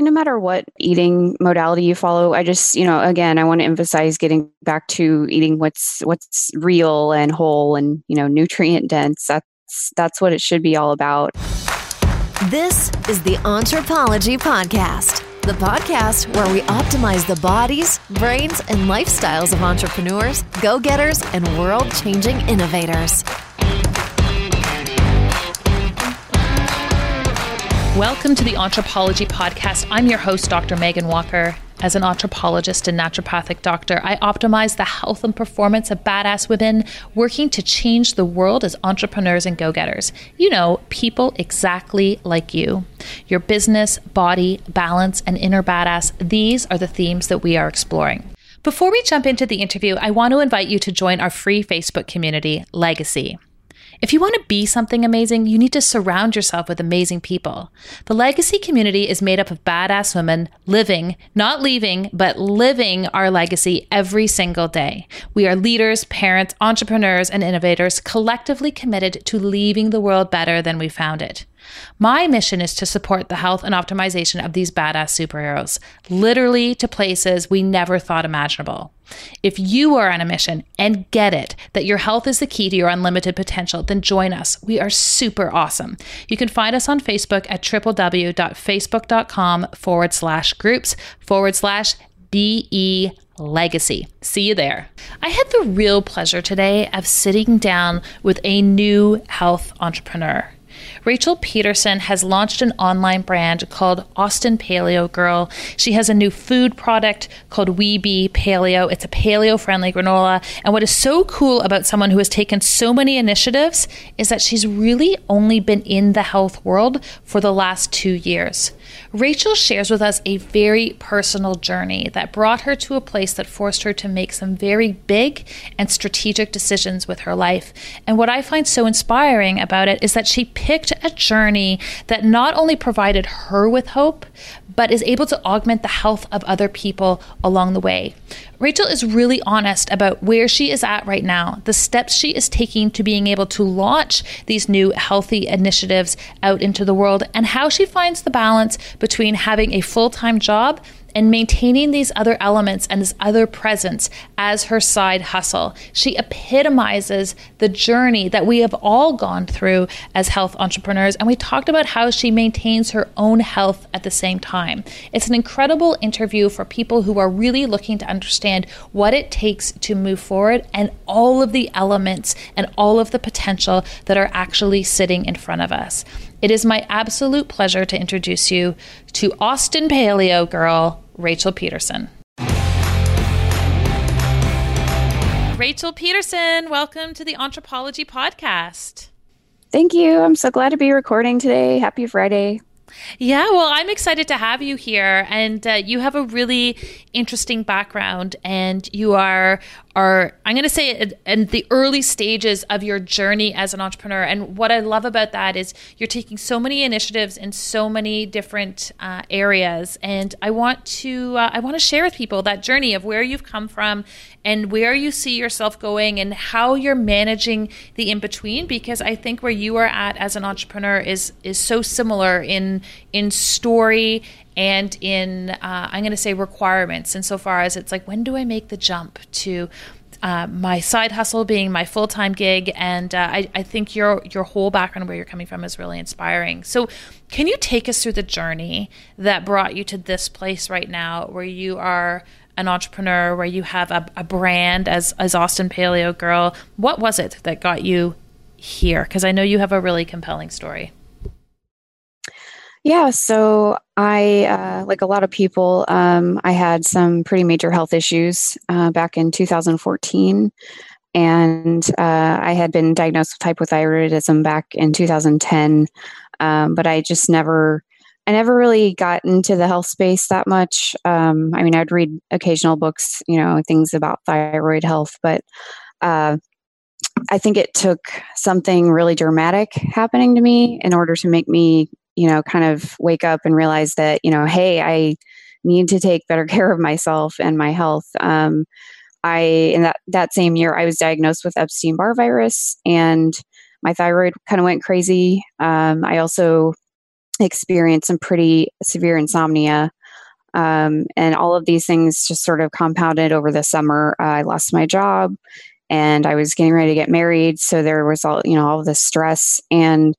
no matter what eating modality you follow, I just, again, I want to emphasize getting back to eating what's real and whole and, nutrient dense. That's what it should be all about. This is the Anthropology Podcast, the podcast where we optimize the bodies, brains, and lifestyles of entrepreneurs, go-getters, and world-changing innovators. Welcome to the Anthropology Podcast. I'm your host, Dr. Megan Walker. As an anthropologist and naturopathic doctor, I optimize the health and performance of badass women working to change the world as entrepreneurs and go-getters. People exactly like you. Your business, body, balance, and inner badass, these are the themes that we are exploring. Before we jump into the interview, I want to invite you to join our free Facebook community, Legacy. If you want to be something amazing, you need to surround yourself with amazing people. The Legacy community is made up of badass women living, not leaving, but living our legacy every single day. We are leaders, parents, entrepreneurs, and innovators collectively committed to leaving the world better than we found it. My mission is to support the health and optimization of these badass superheroes, literally to places we never thought imaginable. If you are on a mission and get it that your health is the key to your unlimited potential, then join us. We are super awesome. You can find us on Facebook at www.facebook.com/groups/BE Legacy. See you there. I had the real pleasure today of sitting down with a new health entrepreneur. Rachel Peterson has launched an online brand called Austin Paleo Girl. She has a new food product called We Be Paleo. It's a paleo-friendly granola. And what is so cool about someone who has taken so many initiatives is that she's really only been in the health world for the last 2 years. Rachel shares with us a very personal journey that brought her to a place that forced her to make some very big and strategic decisions with her life. And what I find so inspiring about it is that she picked a journey that not only provided her with hope, but is able to augment the health of other people along the way. Rachel is really honest about where she is at right now, the steps she is taking to being able to launch these new healthy initiatives out into the world, and how she finds the balance between having a full-time job and maintaining these other elements and this other presence as her side hustle. She epitomizes the journey that we have all gone through as health entrepreneurs, and we talked about how she maintains her own health at the same time. It's an incredible interview for people who are really looking to understand what it takes to move forward and all of the elements and all of the potential that are actually sitting in front of us. It is my absolute pleasure to introduce you to Austin Paleo Girl, Rachel Peterson. Rachel Peterson, welcome to the Anthropology Podcast. Thank you. I'm so glad to be recording today. Happy Friday. Yeah, well, I'm excited to have you here, and you have a really interesting background, and you are I'm going to say in the early stages of your journey as an entrepreneur. And what I love about that is you're taking so many initiatives in so many different areas, and I want to share with people that journey of where you've come from and where you see yourself going and how you're managing the in-between, because I think where you are at as an entrepreneur is so similar in story and in, I'm going to say, requirements, insofar as it's like, when do I make the jump to my side hustle being my full-time gig? And I think your whole background, where you're coming from, is really inspiring. So can you take us through the journey that brought you to this place right now, where you are an entrepreneur, where you have a brand as Austin Paleo Girl? What was it that got you here? Because I know you have a really compelling story. Yeah, so I, like a lot of people, I had some pretty major health issues back in 2014, and I had been diagnosed with hypothyroidism back in 2010, but I never really got into the health space that much. I'd read occasional books, things about thyroid health, but I think it took something really dramatic happening to me in order to make me kind of wake up and realize that, hey, I need to take better care of myself and my health. In that same year, I was diagnosed with Epstein-Barr virus, and my thyroid kind of went crazy. I also experienced some pretty severe insomnia And all of these things just sort of compounded over the summer. I lost my job and I was getting ready to get married. So there was all of this stress. And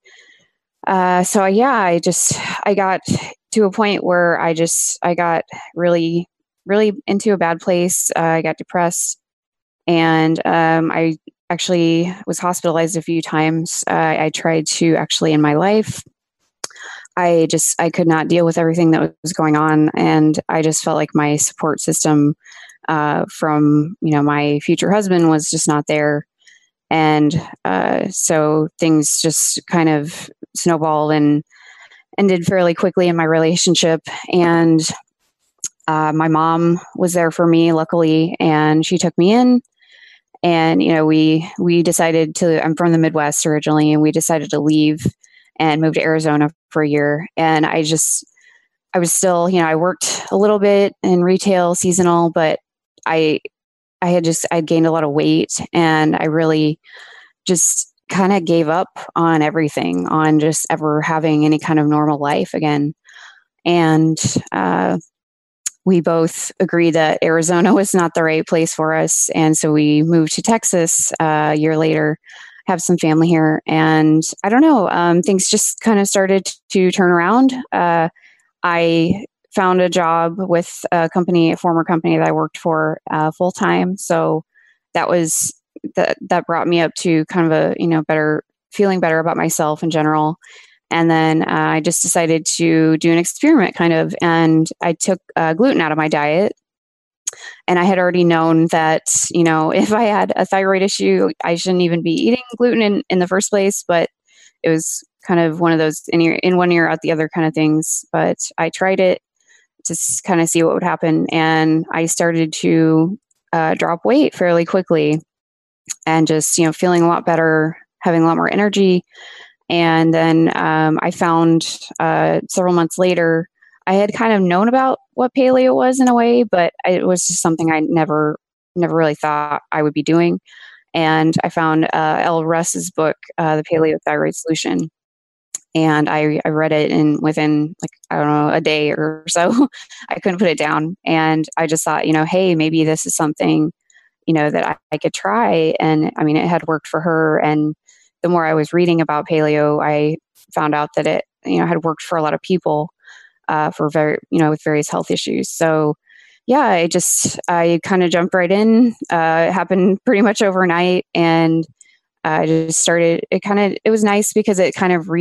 I got to a point where I got really, really into a bad place. I got depressed, and I actually was hospitalized a few times. I tried to actually end my life. I could not deal with everything that was going on, and I just felt like my support system from my future husband was just not there. And so things just kind of snowballed and ended fairly quickly in my relationship. And my mom was there for me, luckily, and she took me in. And we decided to. I'm from the Midwest originally, and we decided to leave and move to Arizona for a year. And I was still, I worked a little bit in retail, seasonal, but I'd gained a lot of weight, and I really just kind of gave up on everything, on just ever having any kind of normal life again. And we both agreed that Arizona was not the right place for us. And so we moved to Texas a year later, have some family here. And I don't know, things just kind of started to turn around. I found a job with a former company that I worked for full time. So that brought me up to kind of feeling better about myself in general. And then I just decided to do an experiment and I took gluten out of my diet. And I had already known that, if I had a thyroid issue, I shouldn't even be eating gluten in the first place. But it was kind of one of those in one ear, out the other kind of things. But I tried it to kind of see what would happen. And I started to drop weight fairly quickly and just, feeling a lot better, having a lot more energy. And then I found several months later, I had kind of known about what paleo was in a way, but it was just something I never really thought I would be doing. And I found Elle Russ's book, The Paleo Thyroid Solution. And I read it within a day or so. I couldn't put it down. And I just thought, hey, maybe this is something, that I could try. And I mean, it had worked for her. And the more I was reading about paleo, I found out that it, had worked for a lot of people with various health issues. So yeah, I kind of jumped right in. It happened pretty much overnight. And I just started, it was nice because it kind of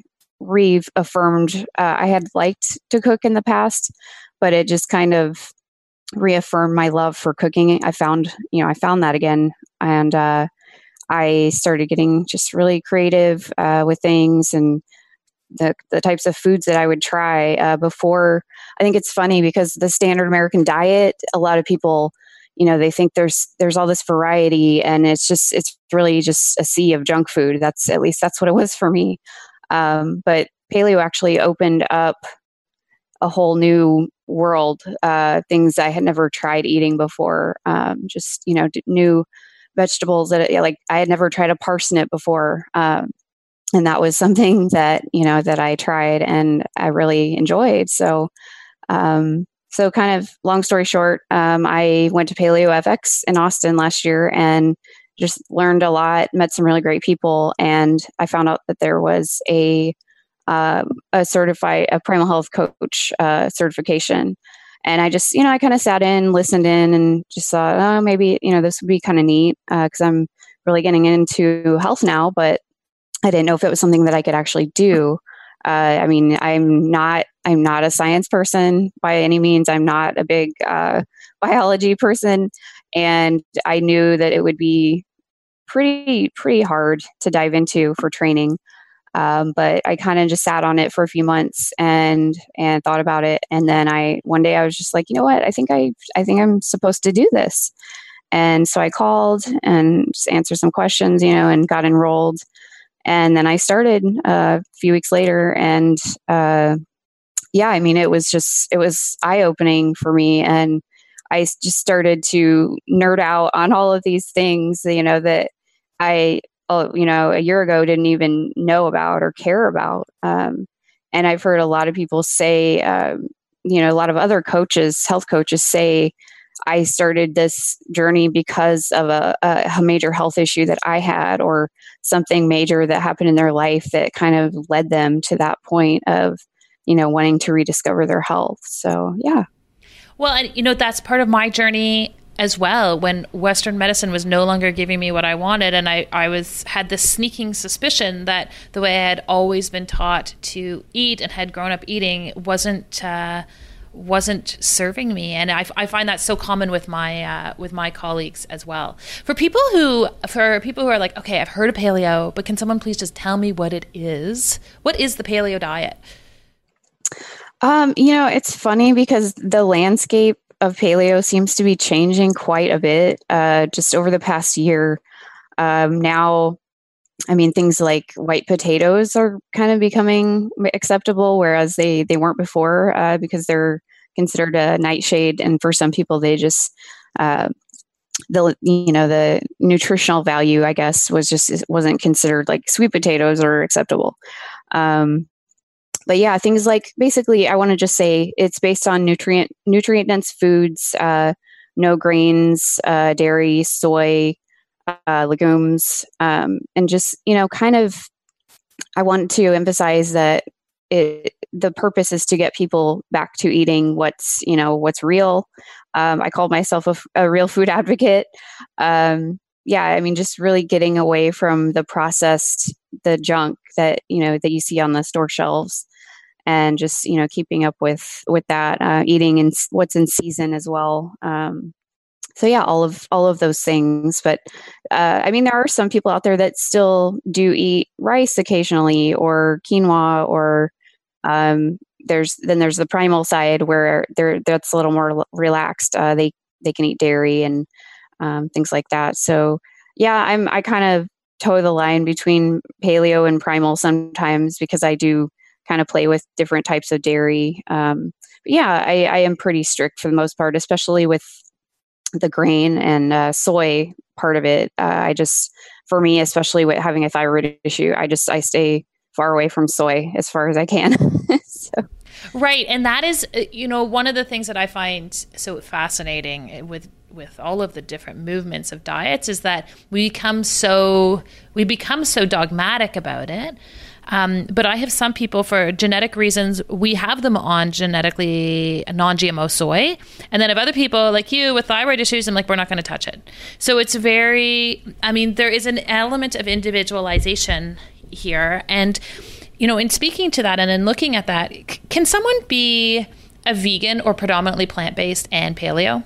reaffirmed, I had liked to cook in the past, but it just kind of reaffirmed my love for cooking. I found that again. And, I started getting just really creative with things and the types of foods that I would try before. I think it's funny because the standard American diet, a lot of people, they think there's all this variety, and it's really just a sea of junk food. That's what it was for me. But paleo actually opened up a whole new world, things I had never tried eating before. New vegetables that I had never tried a parsnip before. And that was something that, that I tried and I really enjoyed. So kind of long story short, I went to Paleo FX in Austin last year and just learned a lot, met some really great people. And I found out that there was a primal health coach certification. And I just, I kind of sat in, listened in, and just thought, oh, maybe, this would be kind of neat because I'm really getting into health now, but I didn't know if it was something that I could actually do. I mean, I'm not a science person by any means. I'm not a big biology person, and I knew that it would be pretty hard to dive into for training. But I kind of just sat on it for a few months and thought about it. And then one day I was just like, you know what? I think I'm supposed to do this. And so I called and just answered some questions, and got enrolled. And then I started a few weeks later. And I mean, it was eye-opening for me. And I just started to nerd out on all of these things, that I a year ago didn't even know about or care about. And I've heard a lot of people say, a lot of other health coaches say I started this journey because of a major health issue that I had, or something major that happened in their life that kind of led them to that point of, wanting to rediscover their health. So, yeah. Well, and that's part of my journey as well, when Western medicine was no longer giving me what I wanted. And I had this sneaking suspicion that the way I had always been taught to eat and had grown up eating wasn't serving me. And I find that so common with my colleagues as well. For people who are like, okay, I've heard of paleo, but can someone please just tell me what it is? What is the paleo diet? It's funny because the landscape of paleo seems to be changing quite a bit just over the past year. Now, things like white potatoes are kind of becoming acceptable, whereas they weren't before because they're considered a nightshade. And for some people, they just, the nutritional value, I guess, wasn't considered, like sweet potatoes are acceptable. But yeah, things like, basically, I want to just say it's based on nutrient dense foods, no grains, dairy, soy, legumes, and just, kind of, I want to emphasize that the purpose is to get people back to eating what's real. I call myself a real food advocate. Just really getting away from the processed, the junk that you see on the store shelves, and just, keeping up with that, eating and what's in season as well. So yeah, all of those things. But there are some people out there that still do eat rice occasionally, or quinoa, or there's the primal side where that's a little more relaxed. They can eat dairy and things like that. So yeah, I kind of toe the line between paleo and primal sometimes, because I do kind of play with different types of dairy. But yeah, I am pretty strict for the most part, especially with the grain and soy part of it. For me, especially with having a thyroid issue, I stay far away from soy as far as I can. So. Right. And that is, one of the things that I find so fascinating with all of the different movements of diets is that we become so dogmatic about it. But I have some people, for genetic reasons, we have them on genetically non-GMO soy. And then I have other people like you with thyroid issues, and like, we're not going to touch it. So it's there is an element of individualization here. And, in speaking to that and in looking at that, can someone be a vegan or predominantly plant-based and paleo?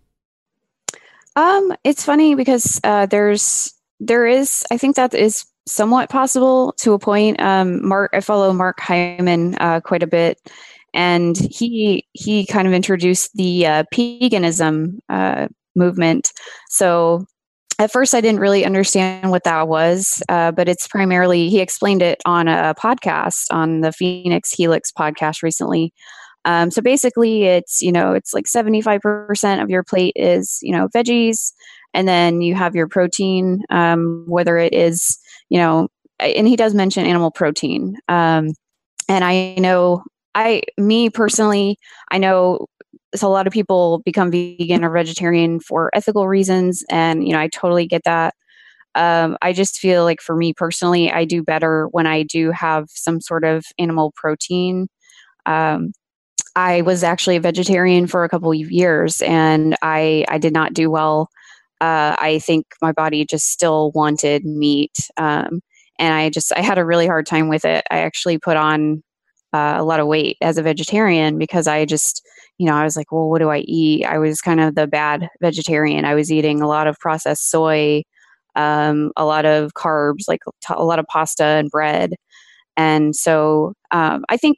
It's funny because there is, I think that is somewhat possible to a point. I follow Mark Hyman quite a bit, and he kind of introduced the peganism movement. So at first I didn't really understand what that was, but it's primarily, he explained it on a podcast, on the Phoenix Helix podcast recently. So basically it's like 75% of your plate is, veggies, and then you have your protein, whether it is, and he does mention animal protein. And I know, me personally, I know a lot of people become vegan or vegetarian for ethical reasons. And, I totally get that. I just feel like, for me personally, I do better when I do have some sort of animal protein. I was actually a vegetarian for a couple of years, and I did not do well. I think my body just still wanted meat. And I had a really hard time with it. I actually put on a lot of weight as a vegetarian because I just, I was like, well, what do I eat? I was kind of the bad vegetarian. I was eating a lot of processed soy, a lot of carbs, like a lot of pasta and bread. And so I think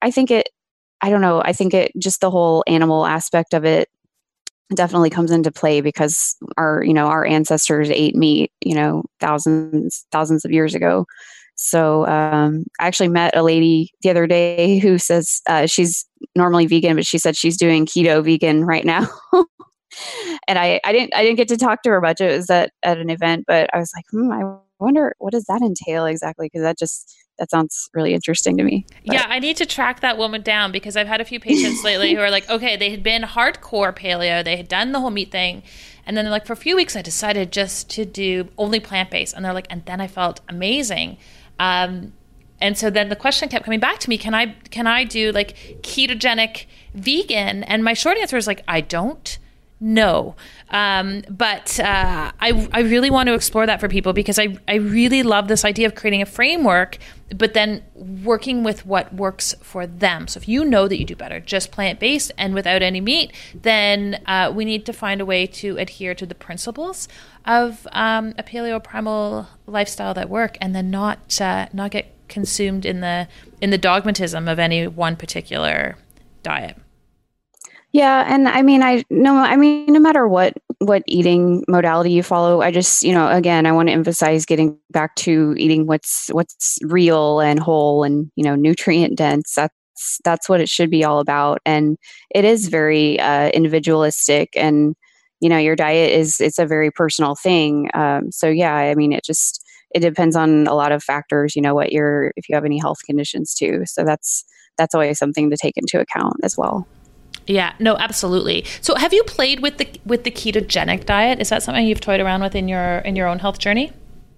just the whole animal aspect of it definitely comes into play because our ancestors ate meat, thousands of years ago. So I actually met a lady the other day who says she's normally vegan, but she said she's doing keto vegan right now. And I didn't get to talk to her much. It was at an event, but I was like, I wonder, what does that entail exactly? Because that sounds really interesting to me. But. Yeah, I need to track that woman down, because I've had a few patients lately who are like, okay, they had been hardcore paleo, they had done the whole meat thing, and then they're like, for a few weeks I decided just to do only plant-based, and they're like, and then I felt amazing. And so then the question kept coming back to me, can I do like ketogenic vegan? And my short answer is like, I don't know. But I really want to explore that for people, because I really love this idea of creating a framework, but then working with what works for them. So if you know that you do better just plant-based and without any meat, then we need to find a way to adhere to the principles of a paleo primal lifestyle that work, and then not get consumed in the dogmatism of any one particular diet. Yeah. And I mean, no matter what eating modality you follow, I just, again, I want to emphasize getting back to eating what's real and whole and, nutrient dense. That's what it should be all about. And it is very individualistic, and, your diet it's a very personal thing. So yeah, I mean, it depends on a lot of factors, if you have any health conditions too. So that's always something to take into account as well. Yeah, no, absolutely. So have you played with the ketogenic diet? Is that something you've toyed around with in your own health journey?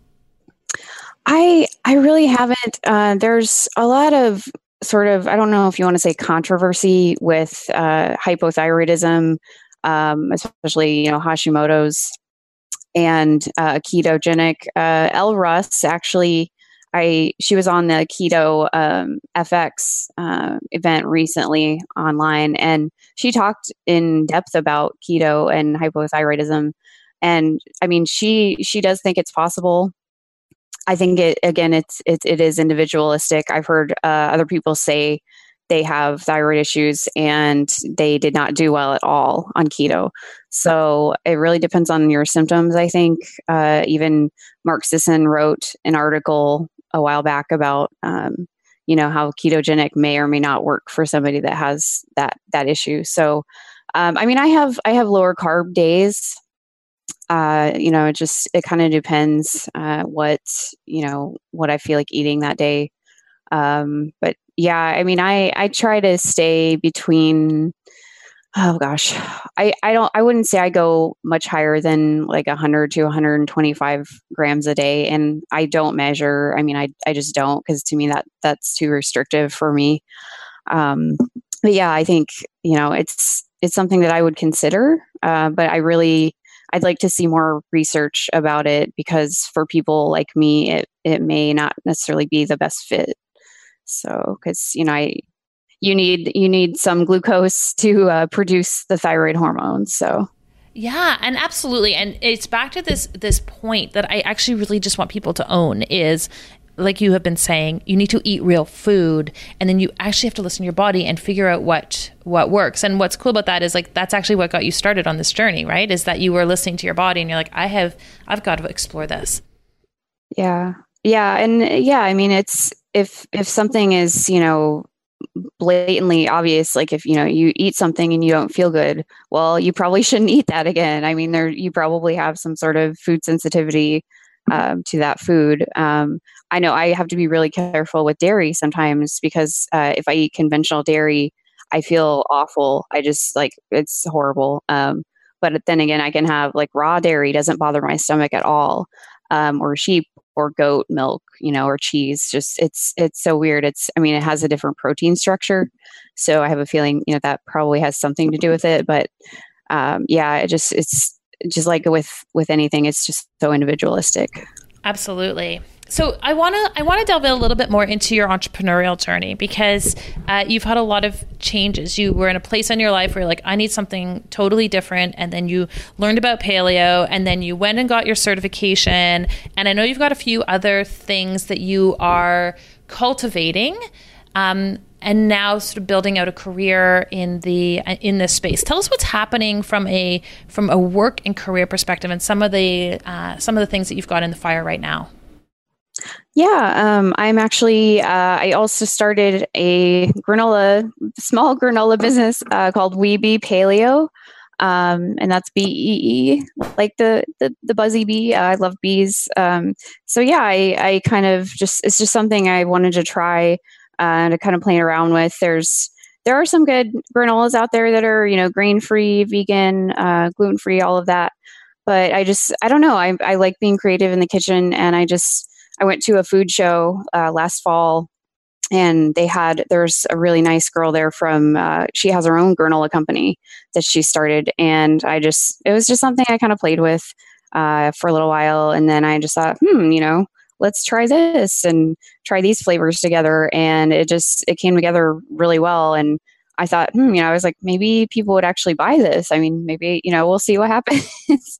I really haven't. There's a lot of sort of, I don't know if you want to say controversy with hypothyroidism, especially, Hashimoto's, and ketogenic. Elle Russ, actually, she was on the Keto FX event recently online, and she talked in depth about keto and hypothyroidism. And I mean, she does think it's possible. I think it is individualistic. I've heard other people say they have thyroid issues and they did not do well at all on keto. So it really depends on your symptoms, I think. Even Mark Sisson wrote an article a while back about, how ketogenic may or may not work for somebody that has that issue. So, I mean, I have lower carb days. It kind of depends what I feel like eating that day. But yeah, I mean, I try to stay between, oh gosh, I wouldn't say I go much higher than like 100 to 125 grams a day. And I don't measure. I mean, I just don't, because to me that's too restrictive for me. But yeah, I think, it's something that I would consider. But I'd like to see more research about it, because for people like me, it may not necessarily be the best fit. So, because, you need some glucose to produce the thyroid hormone. So, yeah, and absolutely. And it's back to this point that I actually really just want people to own is, like you have been saying, you need to eat real food, and then you actually have to listen to your body and figure out what works. And what's cool about that is like, that's actually what got you started on this journey, right? Is that you were listening to your body and you're like, I've got to explore this. Yeah. Yeah. And yeah, I mean, it's, if something is, blatantly obvious, like if, you eat something and you don't feel good, well, you probably shouldn't eat that again. I mean, you probably have some sort of food sensitivity to that food. I know I have to be really careful with dairy sometimes, because if I eat conventional dairy, I feel awful. I just it's horrible. But then again, I can have like raw dairy, doesn't bother my stomach at all. Or sheep or goat milk, or cheese. Just it's so weird. It has a different protein structure. So I have a feeling, that probably has something to do with it. But yeah, it's just like with anything, it's just so individualistic. Absolutely. So I want to delve in a little bit more into your entrepreneurial journey, because you've had a lot of changes. You were in a place in your life where you're like, I need something totally different. And then you learned about paleo, and then you went and got your certification. And I know you've got a few other things that you are cultivating, and now sort of building out a career in this space. Tell us what's happening from a work and career perspective, and some of the things that you've got in the fire right now. Yeah, I'm actually, I also started a small granola business called We Be Paleo. And that's BEE, like the buzzy bee. I love bees. So yeah, I kind of it's just something I wanted to try to kind of play around with. There are some good granolas out there that are, grain free, vegan, gluten free, all of that. But I don't know. I like being creative in the kitchen, and I went to a food show last fall, and there's a really nice girl there she has her own granola company that she started. And it was just something I kind of played with for a little while. And then I just thought, let's try this and try these flavors together. And it came together really well. And I thought, I was like, maybe people would actually buy this. I mean, maybe, we'll see what happens.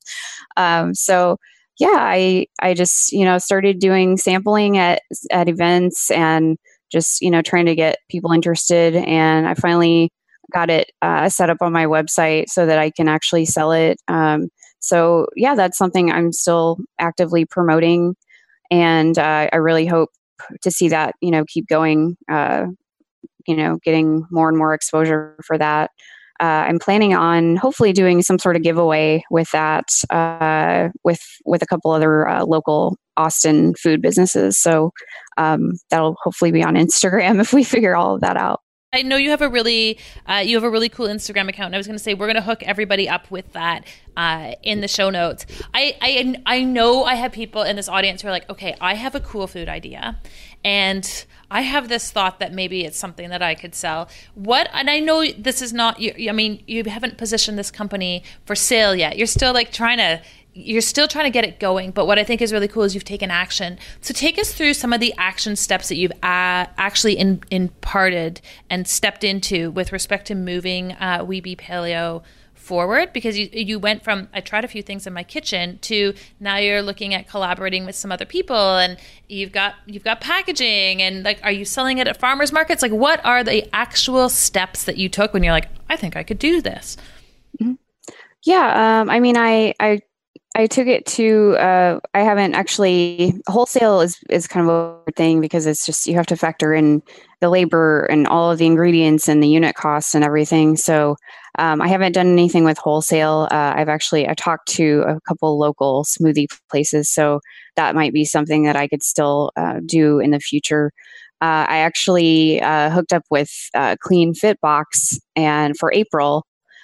So yeah, I just, started doing sampling at events and just, trying to get people interested. And I finally got it set up on my website so that I can actually sell it. So yeah, that's something I'm still actively promoting. And I really hope to see that, keep going, getting more and more exposure for that. I'm planning on hopefully doing some sort of giveaway with that, with a couple other local Austin food businesses. So that'll hopefully be on Instagram if we figure all of that out. I know you have a really cool Instagram account. And I was going to say we're going to hook everybody up with that in the show notes. I know I have people in this audience who are like, okay, I have a cool food idea, and I have this thought that maybe it's something that I could sell. And I know this is not. You haven't positioned this company for sale yet. You're still trying to get it going. But what I think is really cool is you've taken action. So take us through some of the action steps that you've actually imparted and stepped into with respect to moving We Be Paleo forward, because you went from I tried a few things in my kitchen to now you're looking at collaborating with some other people, and you've got packaging, and are you selling it at farmers markets? What are the actual steps that you took when you're like, I think I could do this? Mm-hmm. Yeah, I took it to, I haven't actually, wholesale is kind of a weird thing because it's just, you have to factor in the labor and all of the ingredients and the unit costs and everything. So I haven't done anything with wholesale. I talked to a couple local smoothie places. So that might be something that I could still do in the future. I actually hooked up with Clean Fit Box and for April.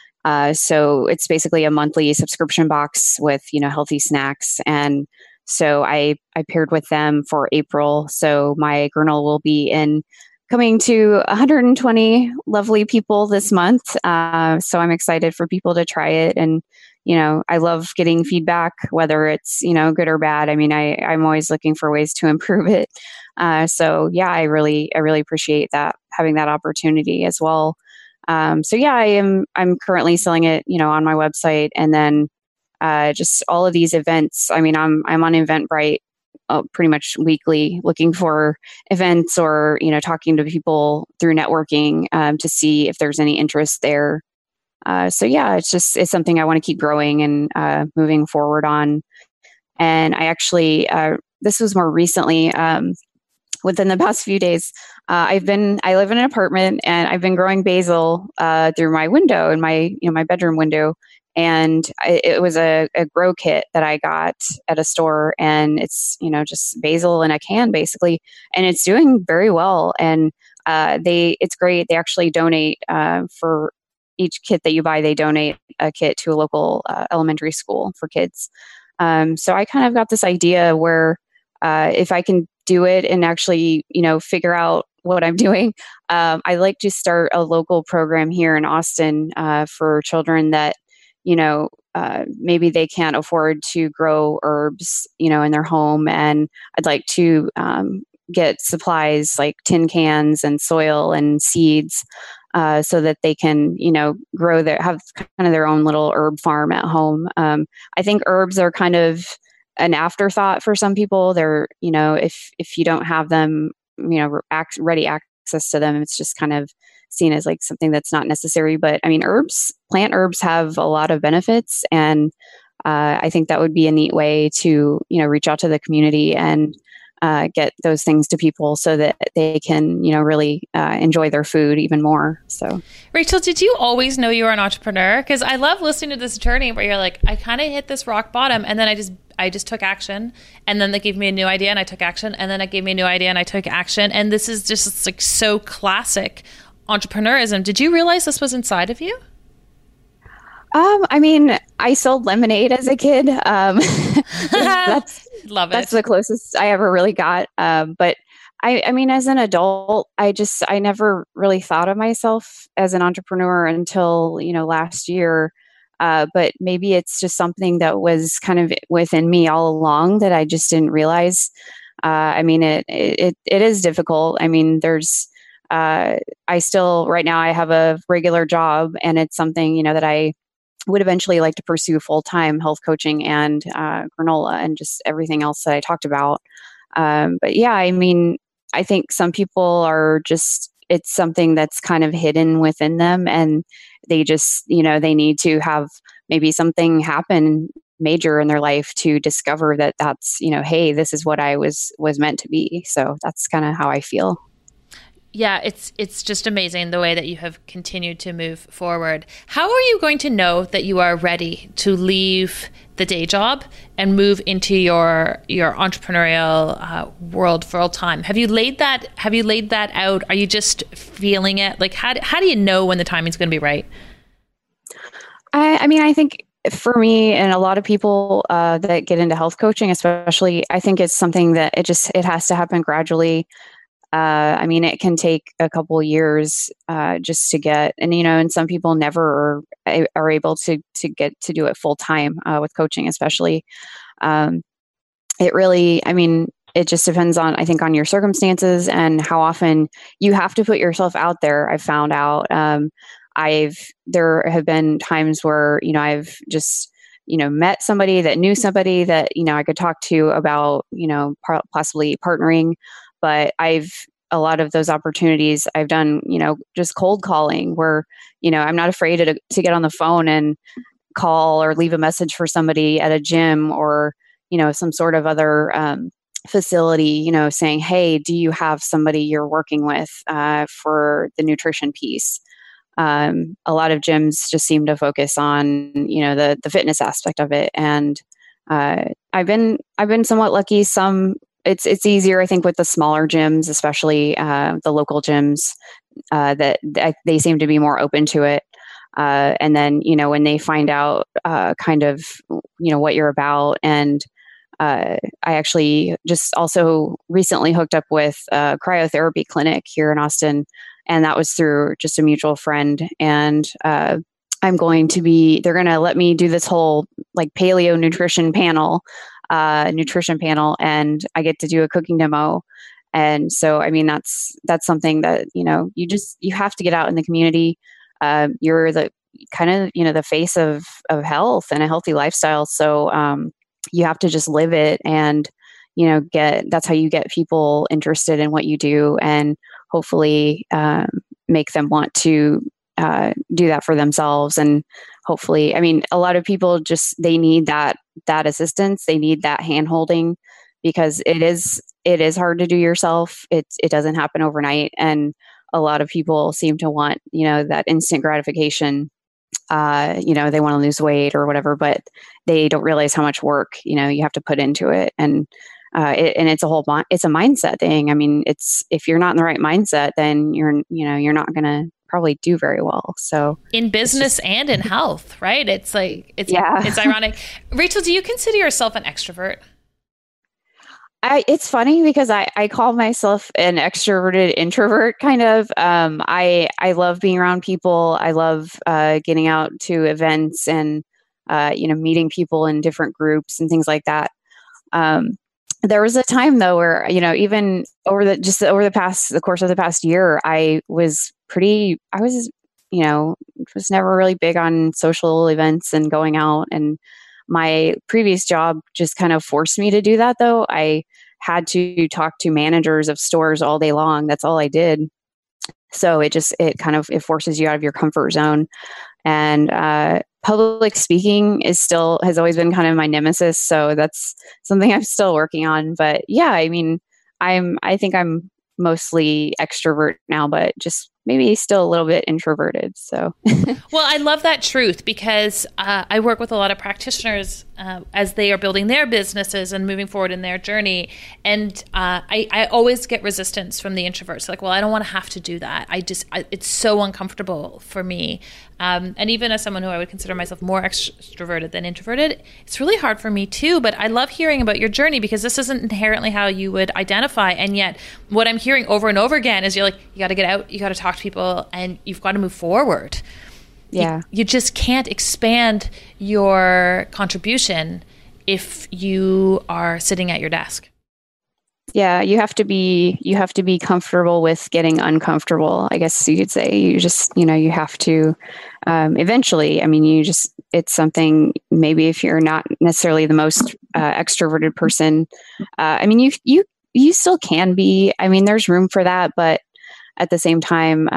So it's basically a monthly subscription box with, healthy snacks. And so I paired with them for April. So my granola will be coming to 120 lovely people this month. So I'm excited for people to try it. And, I love getting feedback, whether it's, good or bad. I mean, I'm always looking for ways to improve it. So yeah, I really appreciate that, having that opportunity as well. So yeah, I'm currently selling it, on my website, and then just all of these events. I mean, I'm on Eventbrite pretty much weekly, looking for events or talking to people through networking to see if there's any interest there. So yeah, it's something I want to keep growing and moving forward on. And I actually this was more recently. Within the past few days, I live in an apartment, and I've been growing basil through my window in my bedroom window. And it was a grow kit that I got at a store, and it's, just basil in a can basically, and it's doing very well. And it's great. They actually donate for each kit that you buy, they donate a kit to a local elementary school for kids. So I kind of got this idea where if I can do it and actually, figure out what I'm doing, I like to start a local program here in Austin for children that, maybe they can't afford to grow herbs, in their home. And I'd like to get supplies like tin cans and soil and seeds so that they can, have kind of their own little herb farm at home. I think herbs are kind of an afterthought for some people. They're, if you don't have them, ready access to them, it's just kind of seen as like something that's not necessary. But I mean, plant herbs have a lot of benefits. And I think that would be a neat way to, reach out to the community and get those things to people so that they can, really enjoy their food even more. So, Rachel, did you always know you were an entrepreneur? Because I love listening to this journey where you're like, I kind of hit this rock bottom, and then I just took action, and then they gave me a new idea and I took action, and then it gave me a new idea and I took action. And this is just like so classic entrepreneurism. Did you realize this was inside of you? I sold lemonade as a kid. Love it. That's the closest I ever really got. But as an adult, I never really thought of myself as an entrepreneur until, last year. But maybe it's just something that was kind of within me all along that I just didn't realize. It is difficult. I still, right now I have a regular job, and it's something, that I would eventually like to pursue full-time, health coaching and granola and just everything else that I talked about. But yeah, I think some people are just, it's something that's kind of hidden within them, and they just, they need to have maybe something happen major in their life to discover that that's, hey, this is what I was meant to be. So that's kind of how I feel. Yeah, it's just amazing the way that you have continued to move forward. How are you going to know that you are ready to leave the day job and move into your entrepreneurial world full time? Have you laid that out? Are you just feeling it? Like how do you know when the timing's going to be right? I think for me and a lot of people that get into health coaching, especially, I think it's something that it has to happen gradually. It can take a couple of years just to get, and some people never are able to get to do it full time with coaching, especially. It really, it just depends on, I think, on your circumstances and how often you have to put yourself out there. I've found out. There have been times where, I've just, met somebody that knew somebody that, I could talk to about, possibly partnering. But a lot of those opportunities I've done, just cold calling where, I'm not afraid to get on the phone and call or leave a message for somebody at a gym or, some sort of other facility, saying, hey, do you have somebody you're working with for the nutrition piece? A lot of gyms just seem to focus on, the fitness aspect of it. And I've been somewhat lucky. It's easier, I think, with the smaller gyms, especially the local gyms, that they seem to be more open to it. And then, when they find out kind of, what you're about. And I actually just also recently hooked up with a cryotherapy clinic here in Austin. And that was through just a mutual friend. And they're going to let me do this whole like paleo nutrition panel, and I get to do a cooking demo. And so, that's something that, you have to get out in the community. You're the kind of, the face of health and a healthy lifestyle. So, you have to just live it and, that's how you get people interested in what you do and hopefully, make them want to, do that for themselves. And hopefully, a lot of people they need that assistance. They need that hand holding because it is hard to do yourself. It doesn't happen overnight. And a lot of people seem to want, that instant gratification. They want to lose weight or whatever, but they don't realize how much work, you have to put into it. And it's it's a mindset thing. If you're not in the right mindset, then you're not going to probably do very well. So in business and in health, right? It's ironic. Rachel, do you consider yourself an extrovert? It's funny because I call myself an extroverted introvert kind of. I love being around people. I love getting out to events and meeting people in different groups and things like that. There was a time though where, even over the course of the past year, I was never really big on social events and going out. And my previous job just kind of forced me to do that though. I had to talk to managers of stores all day long. That's all I did. So it forces you out of your comfort zone. And public speaking has always been kind of my nemesis. So that's something I'm still working on. But yeah, I mean, I think I'm mostly extrovert now, but just maybe still a little bit introverted. So, well, I love that truth because I work with a lot of practitioners as they are building their businesses and moving forward in their journey. And I always get resistance from the introverts. Like, well, I don't want to have to do that. It's so uncomfortable for me. And even as someone who I would consider myself more extroverted than introverted, it's really hard for me too. But I love hearing about your journey because this isn't inherently how you would identify. And yet what I'm hearing over and over again is you're like, you got to get out, you got to talk to people, and you've got to move forward. Yeah. You just can't expand your contribution if you are sitting at your desk. Yeah, you have to be comfortable with getting uncomfortable, I guess you could say. You just, you have to eventually, I mean, it's something, maybe if you're not necessarily the most extroverted person, I mean, you still can be. I mean, there's room for that, but at the same time,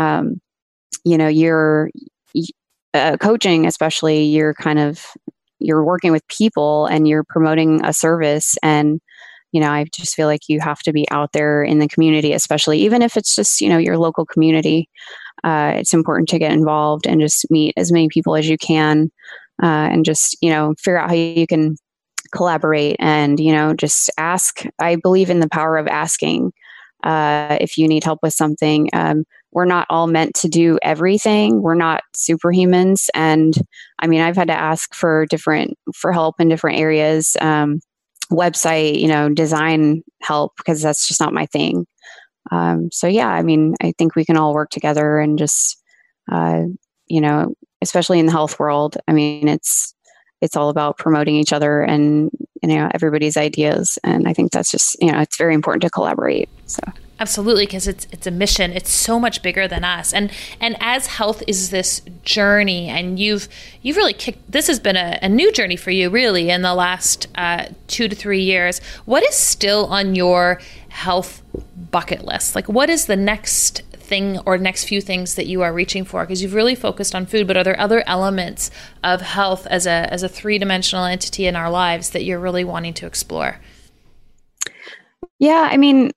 you're coaching, especially, you're working with people and you're promoting a service. And, I just feel like you have to be out there in the community, especially even if it's just, your local community. It's important to get involved and just meet as many people as you can, and just, figure out how you can collaborate and, just ask. I believe in the power of asking. If you need help with something, we're not all meant to do everything. We're not superhumans. And I mean, I've had to ask for help in different areas, website, design help, because that's just not my thing. So yeah, I mean, I think we can all work together and just, especially in the health world, I mean, it's all about promoting each other and, everybody's ideas. And I think that's just, it's very important to collaborate. So. Absolutely, because it's a mission. It's so much bigger than us. And as health is this journey, and you've really this has been a new journey for you, really, in the last 2 to 3 years. What is still on your health bucket list? Like, what is the next thing or next few things that you are reaching for? Because you've really focused on food, but are there other elements of health as a three-dimensional entity in our lives that you're really wanting to explore? Yeah, I mean,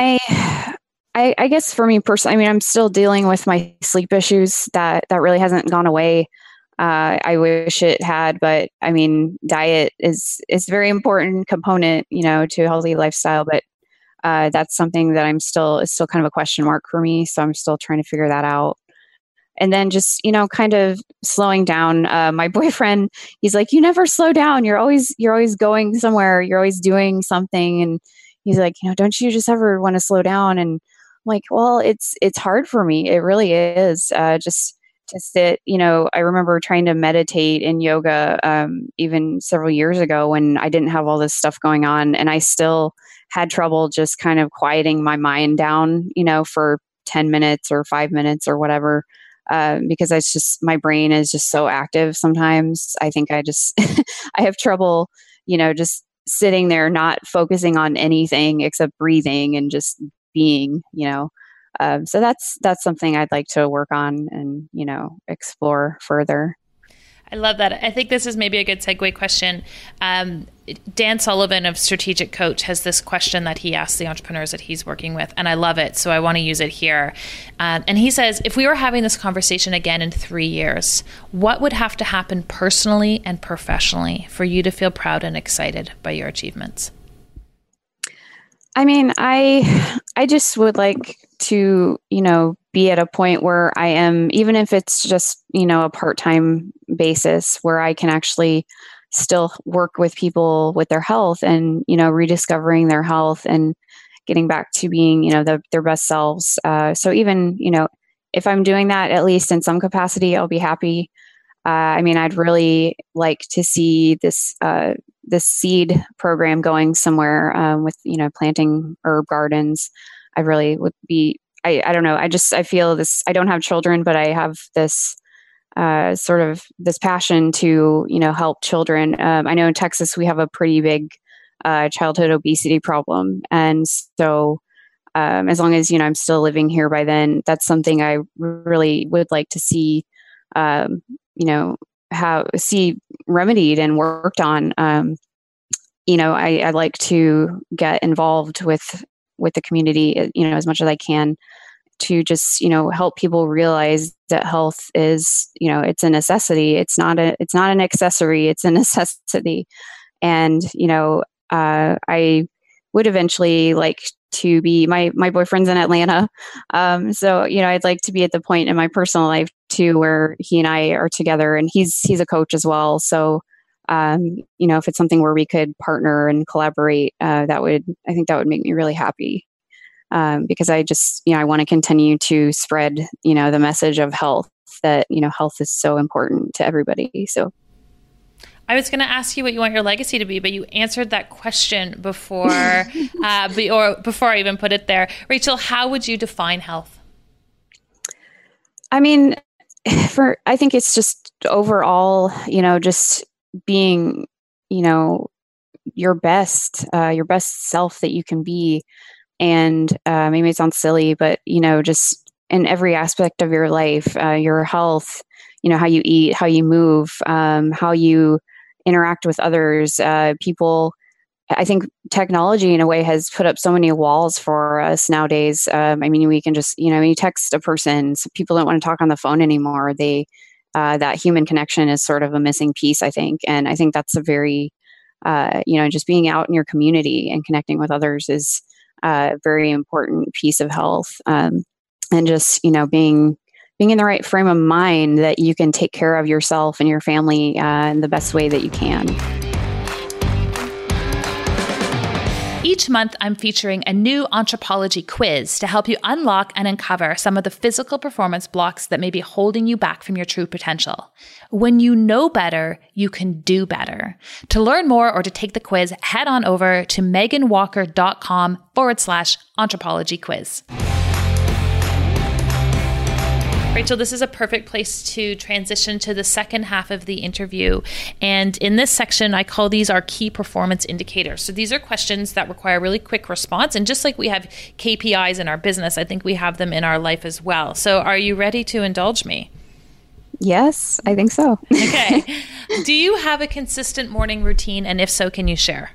I guess for me personally, I mean, I'm still dealing with my sleep issues. That really hasn't gone away. I wish it had, but I mean, diet is a very important component, to a healthy lifestyle. But that's something that it's still kind of a question mark for me. So I'm still trying to figure that out. And then just, kind of slowing down. My boyfriend, he's like, you never slow down. You're always going somewhere. You're always doing something. And he's like, don't you just ever want to slow down? And I'm like, well, it's hard for me. It really is. Just to sit, I remember trying to meditate in yoga, even several years ago when I didn't have all this stuff going on. And I still had trouble just kind of quieting my mind down, for 10 minutes or 5 minutes or whatever. Because it's just, my brain is just so active sometimes. I think I have trouble, just sitting there, not focusing on anything except breathing and just being, so that's something I'd like to work on and, explore further. I love that. I think this is maybe a good segue question. Dan Sullivan of Strategic Coach has this question that he asks the entrepreneurs that he's working with, and I love it, so I want to use it here. And he says, if we were having this conversation again in 3 years, what would have to happen personally and professionally for you to feel proud and excited by your achievements? I mean, I just would like to, be at a point where I am, even if it's just, a part-time basis, where I can actually still work with people with their health and, rediscovering their health and getting back to being, their best selves. So even, if I'm doing that, at least in some capacity, I'll be happy. I mean, I'd really like to see this seed program going somewhere, with, planting herb gardens. I really would be, I don't know. I feel this, I don't have children, but I have this, sort of this passion to, help children. I know in Texas, we have a pretty big, childhood obesity problem. And so, as long as, I'm still living here by then, that's something I really would like to see, see remedied and worked on. I like to get involved with the community, as much as I can, to just, help people realize that health is, it's a necessity. It's not an accessory. It's a necessity. And, I would eventually like to be, my boyfriend's in Atlanta. So, I'd like to be at the point in my personal life too, where he and I are together, and he's a coach as well. So, if it's something where we could partner and collaborate, I think that would make me really happy. Because I just, I want to continue to spread, the message of health, that, health is so important to everybody. So I was going to ask you what you want your legacy to be, but you answered that question before, before I even put it there. Rachel, how would you define health? I mean, I think it's just overall, just being, your best self that you can be. And maybe it sounds silly, but, just in every aspect of your life, your health, how you eat, how you move, how you interact with others, people. I think technology in a way has put up so many walls for us nowadays. We can just, when you text a person, so people don't want to talk on the phone anymore. That human connection is sort of a missing piece, I think. And I think that's a very, just being out in your community and connecting with others is a very important piece of health. And just, being in the right frame of mind that you can take care of yourself and your family in the best way that you can. Each month, I'm featuring a new Anthropology quiz to help you unlock and uncover some of the physical performance blocks that may be holding you back from your true potential. When you know better, you can do better. To learn more or to take the quiz, head on over to meganwalker.com/anthropology quiz. Rachel, this is a perfect place to transition to the second half of the interview. And in this section, I call these our key performance indicators. So these are questions that require really quick response. And just like we have KPIs in our business, I think we have them in our life as well. So are you ready to indulge me? Yes, I think so. Okay. Do you have a consistent morning routine? And if so, can you share?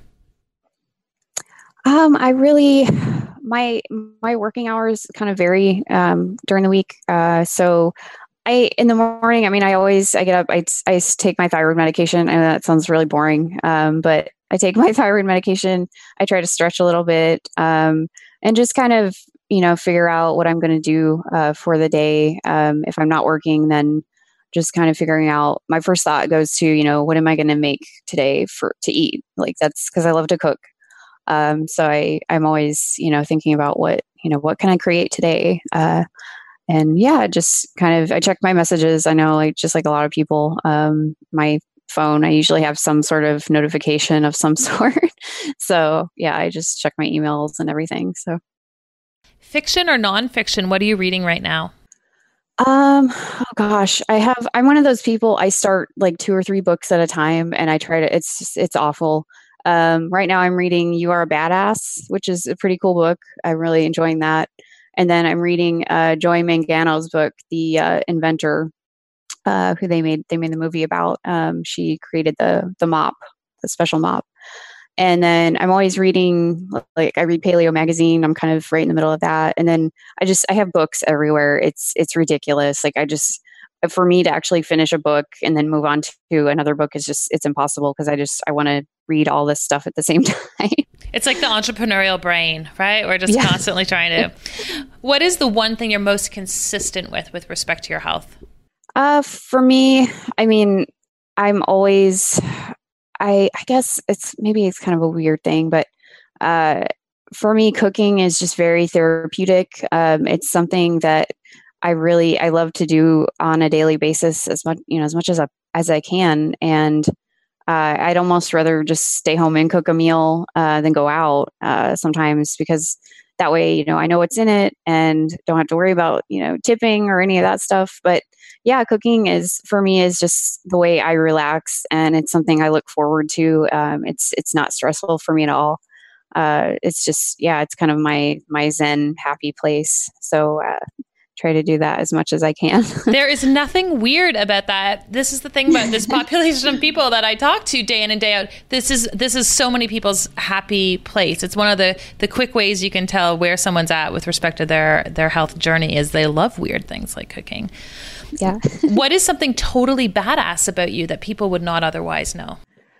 My working hours kind of vary during the week. So in the morning, I get up, I take my thyroid medication. I know that sounds really boring, but I take my thyroid medication. I try to stretch a little bit and just kind of, figure out what I'm going to do for the day. If I'm not working, then just kind of figuring out, my first thought goes to, what am I going to make today to eat? Like, that's because I love to cook. So I'm always, thinking about what can I create today? And yeah, just kind of, I check my messages. I know, just like a lot of people, my phone, I usually have some sort of notification of some sort. So yeah, I just check my emails and everything. So fiction or nonfiction, what are you reading right now? Oh gosh, I'm one of those people, I start like 2 or 3 books at a time and I try to, it's awful. Right now I'm reading You Are a Badass, which is a pretty cool book. I'm really enjoying that. And then I'm reading Joy Mangano's book, The Inventor, who they made the movie about. She created the mop, the special mop. And then I'm always reading, like I read Paleo magazine. I'm kind of right in the middle of that. And then I have books everywhere. It's ridiculous. Like for me to actually finish a book and then move on to another book it's impossible because I want to read all this stuff at the same time. It's like the entrepreneurial brain, right? We're just constantly trying to. What is the one thing you're most consistent with respect to your health? For me, I'm always, I guess it's kind of a weird thing, but for me, cooking is just very therapeutic. It's something that I love to do on a daily basis as much as I can. And I'd almost rather just stay home and cook a meal than go out sometimes, because that way, I know what's in it and don't have to worry about, tipping or any of that stuff. But yeah, cooking for me is just the way I relax, and it's something I look forward to. It's not stressful for me at all. It's just, it's kind of my Zen happy place. So try to do that as much as I can. There is nothing weird about that. This is the thing about this population of people that I talk to day in and day out. This is so many people's happy place. It's one of the quick ways you can tell where someone's at with respect to their health journey is they love weird things like cooking. Yeah. What is something totally badass about you that people would not otherwise know?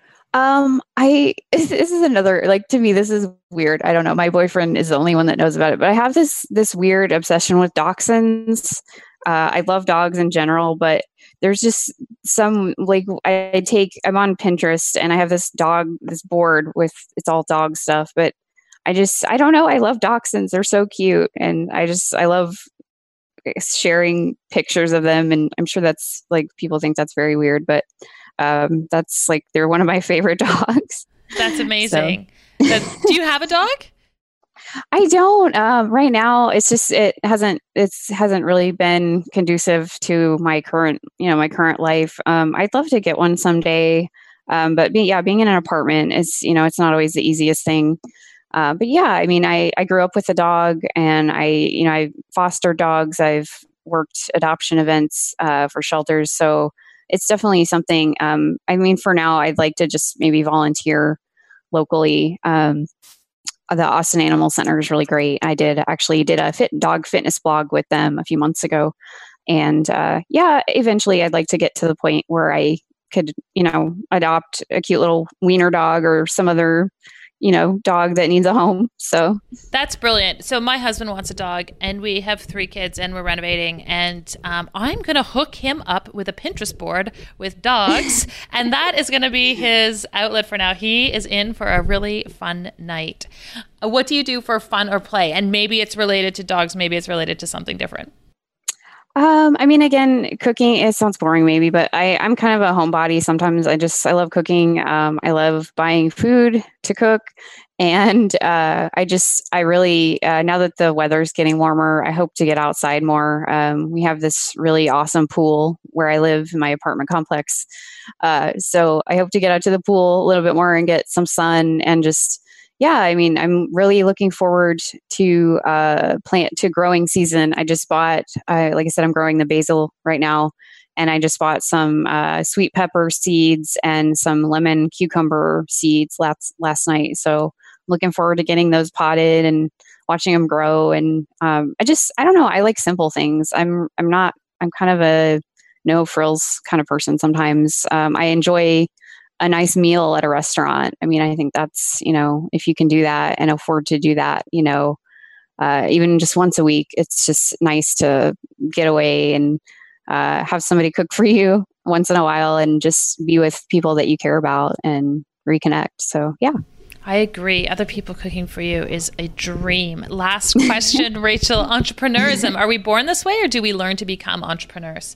This is another, like, to me, this is weird. I don't know. My boyfriend is the only one that knows about it, but I have this weird obsession with dachshunds. I love dogs in general, but there's just some, like, I'm on Pinterest and I have this board with, it's all dog stuff, but I don't know. I love dachshunds. They're so cute. And I love sharing pictures of them. And I'm sure that's like, people think that's very weird, but that's like, they're one of my favorite dogs. That's amazing. So. Do you have a dog? I don't. Right now, it hasn't really been conducive to my current life. I'd love to get one someday. But being in an apartment is, it's not always the easiest thing. But yeah, I mean, I grew up with a dog, and I fostered dogs. I've worked adoption events for shelters, so it's definitely something. I mean, for now, I'd like to just maybe volunteer locally. The Austin Animal Center is really great. I did a dog fitness blog with them a few months ago, and eventually, I'd like to get to the point where I could, adopt a cute little wiener dog or some other, dog that needs a home. So that's brilliant. So my husband wants a dog, and we have 3 kids, and we're renovating, and I'm going to hook him up with a Pinterest board with dogs, and that is going to be his outlet for now. He is in for a really fun night. What do you do for fun or play? And maybe it's related to dogs, maybe it's related to something different. I mean, again, cooking, it sounds boring maybe, but I'm kind of a homebody. Sometimes I love cooking. I love buying food to cook. And I really, now that the weather's getting warmer, I hope to get outside more. We have this really awesome pool where I live in my apartment complex. So I hope to get out to the pool a little bit more and get some sun and just, yeah, I mean, I'm really looking forward to growing season. I just bought, like I said, I'm growing the basil right now, and I just bought some sweet pepper seeds and some lemon cucumber seeds last night. So I'm looking forward to getting those potted and watching them grow. And I don't know. I like simple things. I'm kind of a no frills kind of person. Sometimes I enjoy a nice meal at a restaurant. I mean, I think that's, if you can do that and afford to do that, even just once a week, it's just nice to get away and have somebody cook for you once in a while and just be with people that you care about and reconnect. So, yeah. I agree. Other people cooking for you is a dream. Last question, Rachel, entrepreneurism. Are we born this way, or do we learn to become entrepreneurs?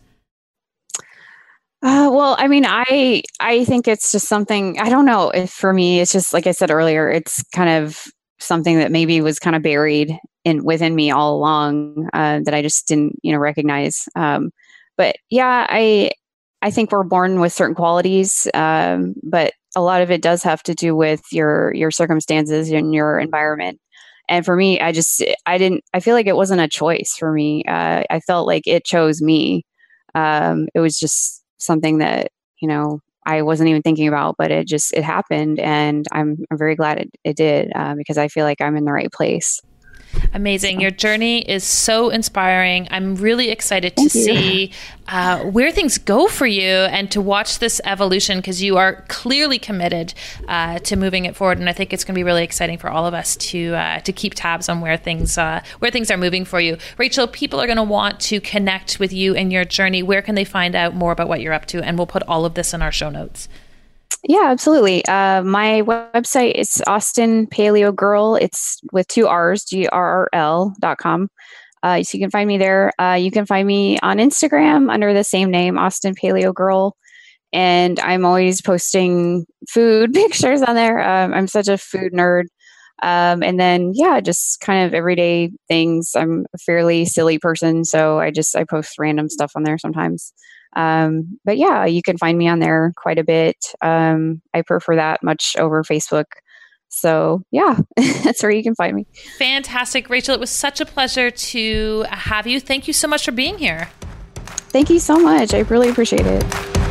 Well, I mean, I think it's just something, I don't know if for me, it's just, like I said earlier, it's kind of something that maybe was kind of buried within me all along, that I just didn't, recognize. But yeah, I think we're born with certain qualities, but a lot of it does have to do with your circumstances and your environment. And for me, I feel like it wasn't a choice for me. I felt like it chose me. It was just something that, I wasn't even thinking about, but it happened. And I'm very glad it did, because I feel like I'm in the right place. Amazing. Your journey is so inspiring. I'm really excited to see where things go for you and to watch this evolution, because you are clearly committed to moving it forward. And I think it's going to be really exciting for all of us to keep tabs on where things are moving for you. Rachel, people are going to want to connect with you and your journey. Where can they find out more about what you're up to? And we'll put all of this in our show notes. Yeah, absolutely. My website is Austin Paleo Girl. It's with 2 R's, GRRL.com. So you can find me there. You can find me on Instagram under the same name, Austin Paleo Girl. And I'm always posting food pictures on there. I'm such a food nerd. And then, yeah, just kind of everyday things. I'm a fairly silly person, so I post random stuff on there sometimes. But yeah, you can find me on there quite a bit. I prefer that much over Facebook. So yeah, that's where you can find me. Fantastic. Rachel, it was such a pleasure to have you. Thank you so much for being here. Thank you so much. I really appreciate it.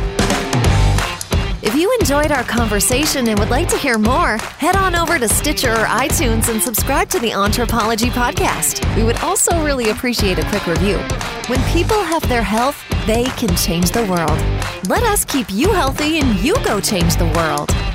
If you enjoyed our conversation and would like to hear more, head on over to Stitcher or iTunes and subscribe to the Anthropology Podcast. We would also really appreciate a quick review. When people have their health, they can change the world. Let us keep you healthy and you go change the world.